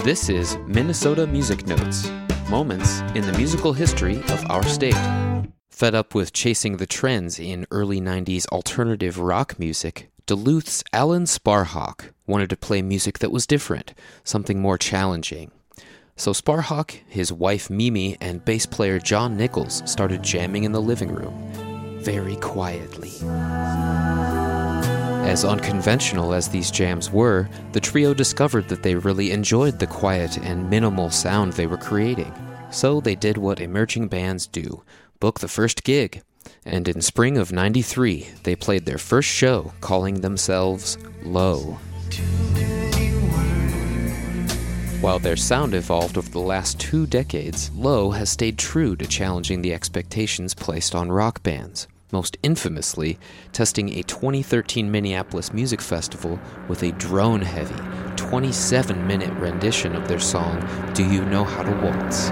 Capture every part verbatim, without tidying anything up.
This is Minnesota Music Notes, moments in the musical history of our state. Fed up with chasing the trends in early nineties alternative rock music, Duluth's Alan Sparhawk wanted to play music that was different, something more challenging. So Sparhawk, his wife Mimi, and bass player John Nichols started jamming in the living room, very quietly. As unconventional as these jams were, the trio discovered that they really enjoyed the quiet and minimal sound they were creating. So they did what emerging bands do, book the first gig. And in spring of ninety-three, they played their first show, calling themselves Low. While their sound evolved over the last two decades, Low has stayed true to challenging the expectations placed on rock bands, most infamously testing a twenty thirteen Minneapolis Music Festival with a drone-heavy, twenty-seven minute rendition of their song, Do You Know How to Waltz?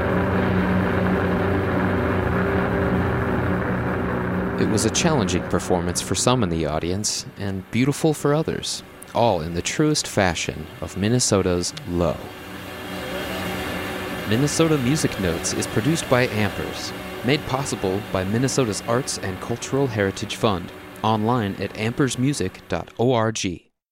It was a challenging performance for some in the audience, and beautiful for others, all in the truest fashion of Minnesota's Low. Minnesota Music Notes is produced by Ampers, made possible by Minnesota's Arts and Cultural Heritage Fund, online at ampers music dot org.